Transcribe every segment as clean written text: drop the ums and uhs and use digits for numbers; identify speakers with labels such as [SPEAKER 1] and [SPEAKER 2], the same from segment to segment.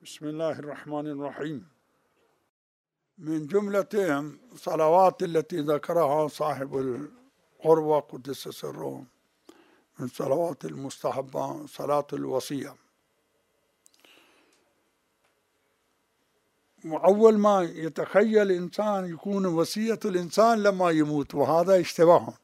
[SPEAKER 1] بسم الله الرحمن الرحيم. من جملة صلوات التي ذكرها صاحب القروة قدس سره من صلوات المستحبة صلاة الوصية. وأول ما يتخيل الإنسان يكون وصية الإنسان لما يموت، وهذا اشتباه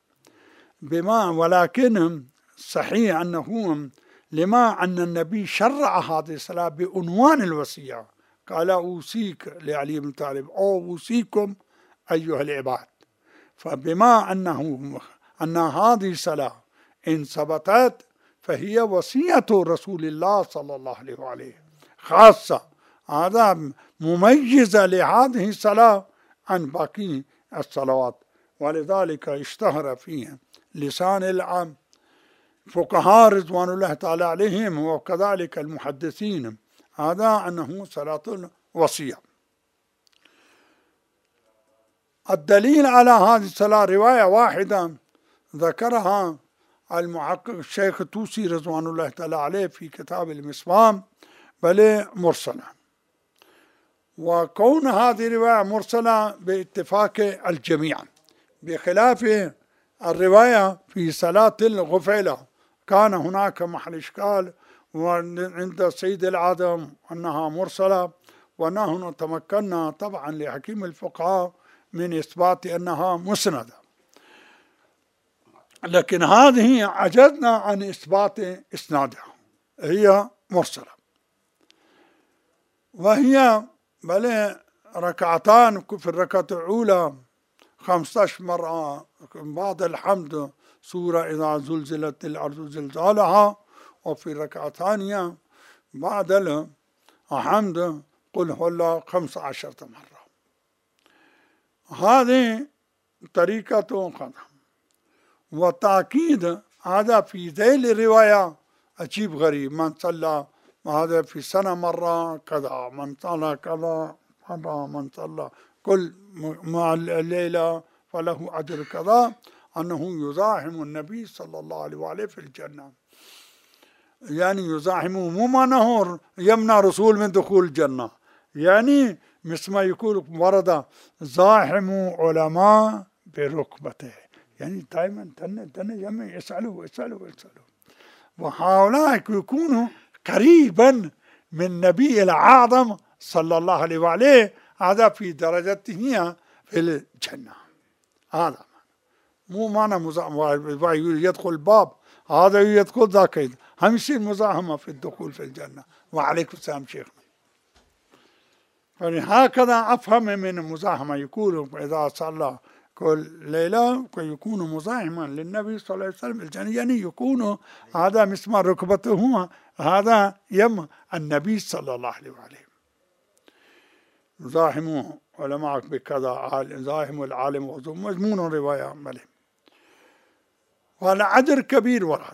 [SPEAKER 1] ولكن صحيح أنه لما أن النبي شرع هذه الصلاة بعنوان الوصية، قال أوصيك لعلي بن طالب أو أوصيكم أيها العباد، فبما أن هذه الصلاة إن ثبتت فهي وصية رسول الله صلى الله عليه وآله خاصة، هذا مميزة لهذه الصلاة عن باقي الصلوات، ولذلك اشتهر فيها لسان العام فقهاء رضوان الله تعالى عليهم وكذلك المحدثين، هذا أنه صلاة الوصية. الدليل على هذه الصلاة رواية واحدة ذكرها المحقق الشيخ الطوسي رضوان الله تعالى عليه في كتاب المصباح، بل مرسلة، وكون هذه رواية مرسلة باتفاق الجميع، بخلاف الرواية في صلاة الغفيلة كان هناك محل إشكال وعند سيد العدم أنها مرسلة، ونحن تمكنا طبعا لحكيم الفقهاء من إثبات أنها مسندة، لكن هذه عجزنا عن إثبات إسنادها، هي مرسلة، وهي بل ركعتان في الركعة الأولى 15 مرة بعد الحمد سورة إذا زلزلت الأرض زلزالها، وفي الركعة الثانية بعد الحمد قل هو الله 15 مرة. هذه طريقة قدم، وتأكيد هذا في ذيل الرواية عجيب غريب، من صلى هذا في سنة مرة كذا، من صلى كذا مرة، من صلى كل مع الليلة فله أجر كذا، أنه يزاحم النبي صلى الله عليه وآله في الجنة، يعني يزاحمه مو معناه يمنع رسول من دخول الجنة، يعني مثل ما يقول ورد زاحموا علماء بركبته، يعني دائما تن يسألوا، وهؤلاء يكونوا قريبا من النبي الأعظم صلى الله عليه وآله، هذا في درجته في الجنة، هذا مو معنى يدخل الباب هذا يدخل ذاك، هم يصير مزاحمة في الدخول في الجنة. وعليكم السلام شيخنا. هكذا أفهم من المزاحمة، يقول إذا صلى كل ليلة يكون مزاحما للنبي صلى الله عليه وسلم الجنة، يعني يكون هذا مثل ما ركبته هذا يم النبي صلى الله عليه وآله. يزاحموا علماء بكذا، يزاحموا العالم وزوم مضمون رواية ملهم، وعلى أجر كبير ورد.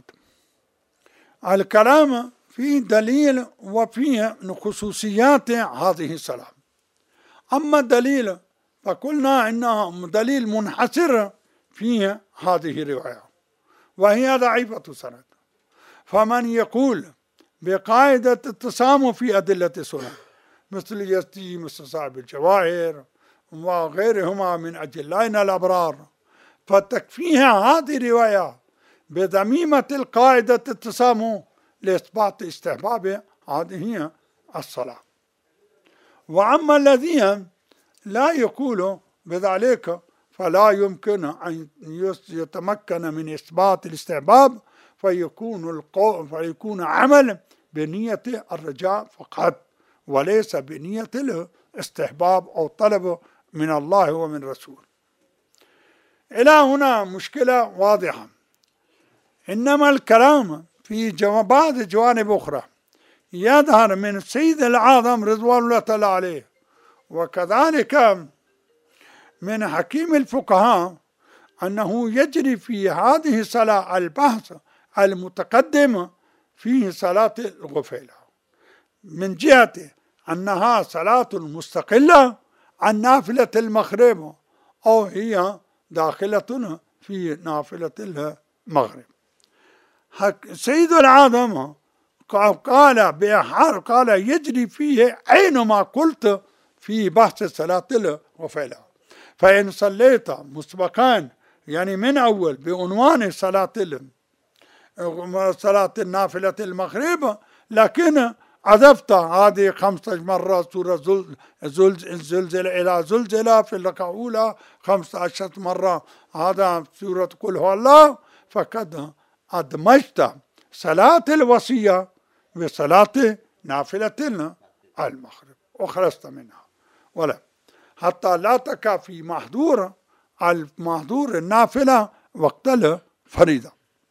[SPEAKER 1] الكلام فيه دليل وفيه خصوصيات هذه الصلاة، أما الدليل فقلنا إنها دليل منحصر في هذه الرواية وهي ضعيفة سند، فمن يقول بقاعدة التسامح في أدلة السنة مثل يزدي مثل صاحب الجواهر وغيرهما من أجلائنا الأبرار، فتكفيها هذه الرواية بضميمة القاعدة التسامح لإثبات استحباب هذه الصلاة. وأما الذين لا يقول بذلك فلا يمكن أن يتمكن من إثبات الاستحباب، فيكون عمل بنية الرجاء فقط، وليس بنية الاستحباب أو طلب من الله ومن رسول. إلى هنا مشكلة واضحة، إنما الكلام في بعض جوانب أخرى يظهر من السيد الأعظم رضوان الله تعالى عليه، وكذلك من حكيم الفقهاء، أنه يجري في هذه الصلاة البحث المتقدم في صلاة الغفيلة، من جهة أنها صلاة مستقلة عن نافلة المغرب أو هي داخلة في نافلة المغرب. سيد العظم قال بأحار قال يجري فيه عين ما قلت في بحث صلاة الغفلة. فإن صليت مسبقا يعني من أول بعنوان صلاة النافلة المغرب، لكن عزفت هذه 15 مرة سورة زلزلة إلى زلزلة في الركعة الأولى، 15 مرة هذا سورة قل هو الله، فقد أدمجت صلاة الوصية بصلاة نافلة المغرب وخلصت منها، ولا حتى لا تقع في محظور النافلة وقت الفريضة.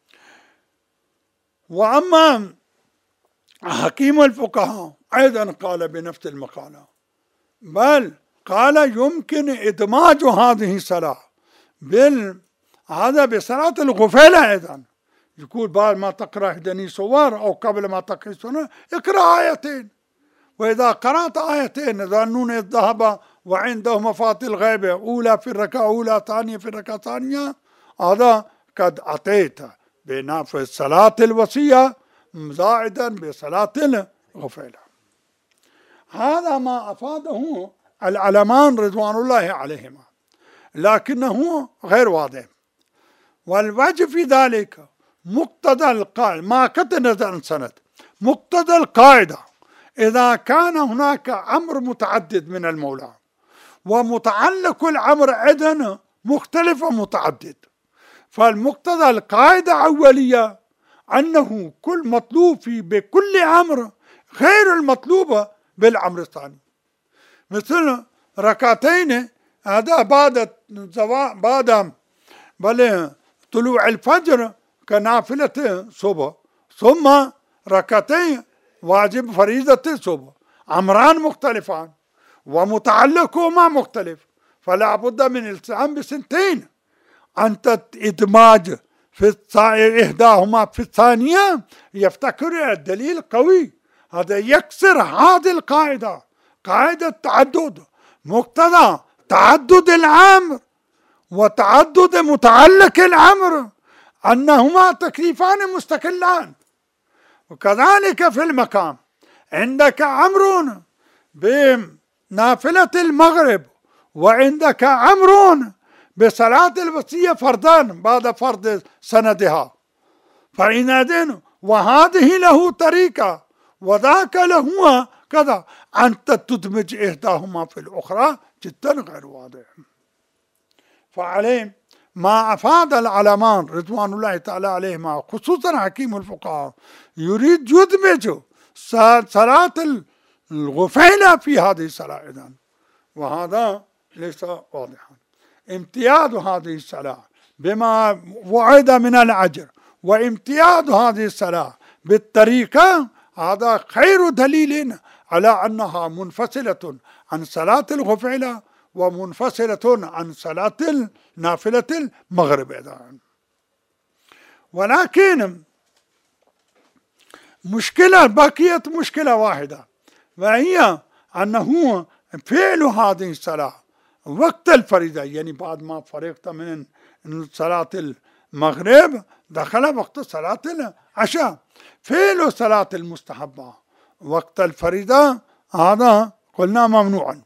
[SPEAKER 1] وأما حكيم الفقهاء أيضا قال بنفس المقالة، بل قال يمكن إدماج هذه الصلاة هذا بصلاة الغفلة أيضا. يقول بعد ما تقرأ هدني صور أو قبل ما تقرأ سنة اقرأ آيتين، وإذا قرأت آيتين ظنون الذهب وعنده مفاتيح الغيب أولى في الركعة أولى ثانية في الركعة ثانية، هذا قد أتيت بنافذ صلاة الوصية زائدا بصلاة الغفلة. هذا ما أفاده العلمان رضوان الله عليهما، لكنه غير واضح. والوجه في ذلك مقتضى القاعدة ما كتنت سند مقتضى القاعدة، إذا كان هناك أمر متعدد من المولى ومتعلق الأمر أيضا مختلف ومتعدد، فالمقتضى القاعدة أولية أنه كل مطلوب بكل أمر غير المطلوب بالأمر الثاني. مثل ركعتين هذا بعد طلوع الفجر كنافلة صبح، ثم ركعتين واجب فريضة الصبح، أمران مختلفان ومتعلقهما مختلف، فلا بد من التزام بسنتين. أنت إدماج في إحداهما في الثانية يفتكر الدليل قوي، هذا يكسر هذه القاعدة، قاعدة التعدد، مقتضى تعدد الأمر وتعدد متعلق الأمر أنهما تكليفان مستقلان. وكذلك في المقام عندك أمر بنافلة المغرب وعندك أمر بصلاة الوصية فردان بعد فرض سندها، فإذن وهذه له طريقة وذاك له كذا، أنت تدمج إحداهما في الأخرى جدا غير واضح. فعليه ما أفاد العلمان رضوان الله تعالى عليهما خصوصا حكيم الفقهاء يريد يدمج صلاة الغفيلة في هذه الصلاة إذن، وهذا ليس واضحا. امتياز هذه الصلاة بما وعد من الأجر وامتياز هذه الصلاة بالطريقة، هذا خير دليل على أنها منفصلة عن صلاة الغفيلة ومنفصلة عن صلاة نافلة المغرب أيضا. ولكن مشكلة بقيت مشكلة واحدة، وهي أنه فعل هذه الصلاة وقت الفريضة، يعني بعد ما فرغت من صلاة المغرب دخل وقت صلاة العشاء، فعل صلاة المستحبة وقت الفريضة هذا قلنا ممنوعا.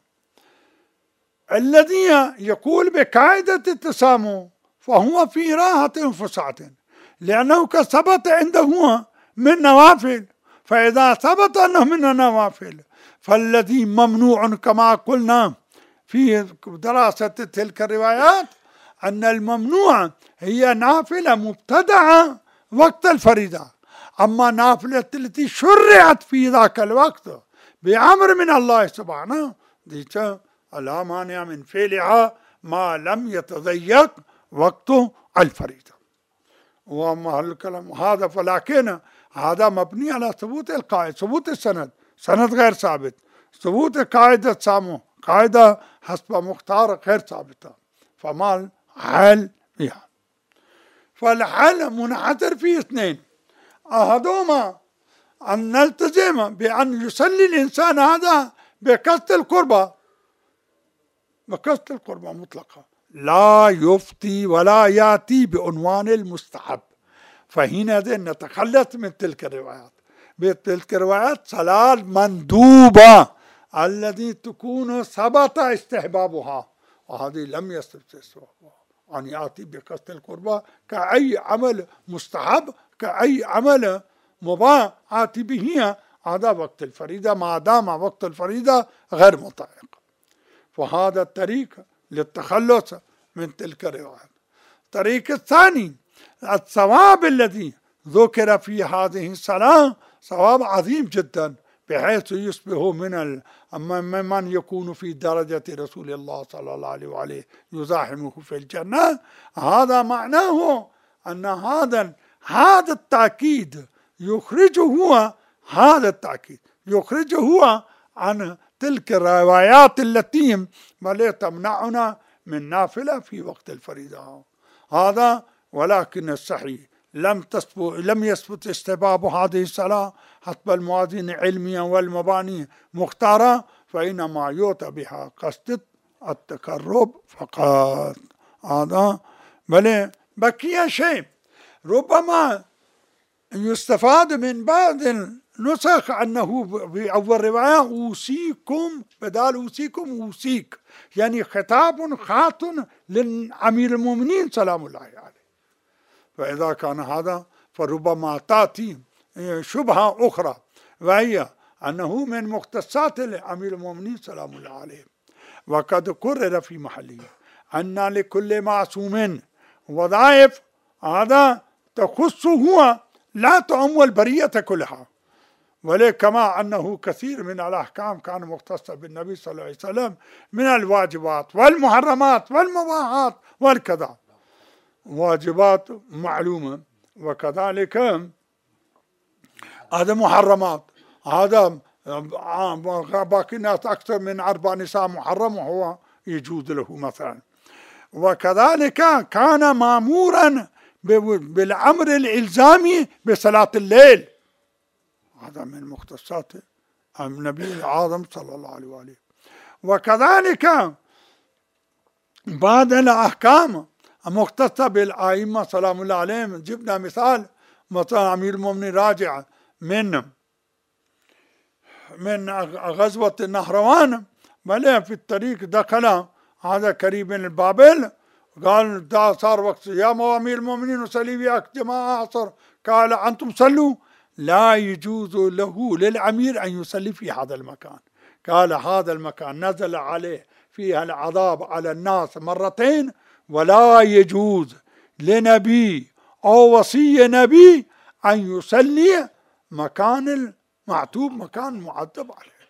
[SPEAKER 1] الذي يقول بقاعدة التسامح فهو في راحة فسعة، لأنه ثبت عنده من نوافل، فإذا ثبت أنه من نوافل فالذي ممنوع كما قلنا في دراسة تلك الروايات أن الممنوع هي نافلة مبتدعة وقت الفريضة، أما نافلة التي شرعت في ذاك الوقت بأمر من الله سبحانه ديك لا مانع من فعلها ما لم يتضيق وقت الفريضة. وما الكلام هذا، فلكن هذا مبني على ثبوت القاعدة، ثبوت السند، سند غير ثابت، ثبوت قاعدة سامو قاعدة حسب مختار غير ثابتة، فما الحل فيها؟ فالحل منحدر في اثنين، أحدهما أن نلتزم بأن يصلي الإنسان هذا بقصد القربة، بقصد القربة مطلقة، لا يفتي ولا يأتي بعنوان المستحب، فهنا نتخلص من تلك الروايات. بتلك الروايات صلاة مندوبة الذي تكون ثبت استحبابها، وهذه لم يثبت استحبابها، أن يأتي بقصد القربة كأي عمل مستحب كأي عمل مباح آتي به، هذا وقت الفريضة ما دام وقت الفريضة غير مطابق. فهذا الطريق للتخلص من تلك الروايات. الطريق الثاني الثواب الذي ذكر في هذه الصلاة ثواب عظيم جدا، بحيث يصبح من يكون في درجة رسول الله صلى الله عليه وآله يزاحمه في الجنة. هذا معناه أن هذا التأكيد يخرجه عن تلك الروايات التي تمنعنا من نافلة في وقت الفريضة. هذا ولكن الصحيح لم يثبت استحباب هذه الصلاة حسب الموازين علميا والمباني مختارة، فإنما يؤتى بها قصد التقرب فقط. هذا بل بقي شيء ربما يستفاد من بعض النسخ أنه في أول رواية أوصيكم بدال أوصيكم أوصيك، يعني خطاب خاص للأمير المؤمنين سلام الله عليه. فإذا كان هذا فربما تأتي شبهة أخرى، وهي أنه من مختصات الأمير المؤمنين سلام الله عليه. وقد قرر في محله أن لكل معصوم وظائف هذا تخصه لا تعم البرية كلها، كما أنه كثير من الأحكام كان مختصة بالنبي صلى الله عليه وسلم من الواجبات والمحرمات والمباحات والكذا، واجبات معلومة، وكذلك هذا محرمات، هذا باقي الناس أكثر من 4 نساء محرم وهو يجوز له مثلا. وكذلك كان مأمورا بالأمر الإلزامي بصلاة الليل، هذا من مختصات النبي الأعظم صلى الله عليه وآله. وكذلك بعض الأحكام مختصة بالأئمة سلام الله عليهم. جبنا مثال مثلا أمير المؤمنين راجع من غزوة النهروان، بل في الطريق دخل هذا قريب من البابل، قال دا صار وقت يا أمير المؤمنين نصلي وياك جماعة عصر، قال أنتم صلوا، لا يجوز له للأمير أن يصلي في هذا المكان. قال هذا المكان نزل عليه فيها العذاب على الناس مرتين، ولا يجوز لنبي أو وصي نبي أن يصلي مكان المعتوب مكان معذب عليه،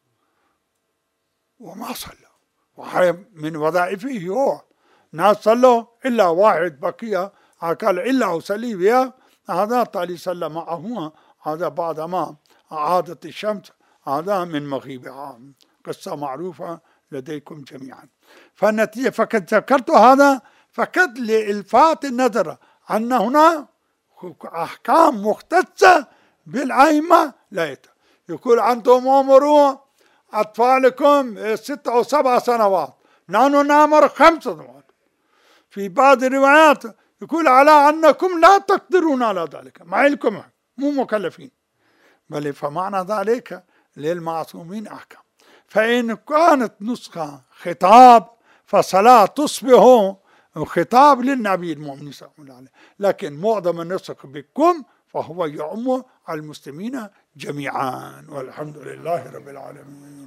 [SPEAKER 1] وما صلى. وهي من وظائفه هو، ناس صلوا إلا واحد بقي قال إلا أصلي بها، هذا طالي صلى معه، هذا بعدما عادت الشمس هذا من مغيبها، قصة معروفة لديكم جميعا. فالنتيجة فقد ذكرت هذا فقد لإلفات النظر أن هنا أحكام مختصة بالأئمة لا يقول أنتم أمروا أطفالكم 6 أو 7 سنوات، نحن نأمر 5 سنوات. في بعض الروايات يقول على أنكم لا تقدرون على ذلك، ما لكم مو مكلفين، بل فمعنى ذلك للمعصومين أحكام. فإن كانت نسخة خطاب فصلاة تصبح خطاب للنبي المؤمن صلى الله عليه وسلم، لكن معظم النسخ بكم فهو يعم المسلمين جميعا، والحمد لله رب العالمين.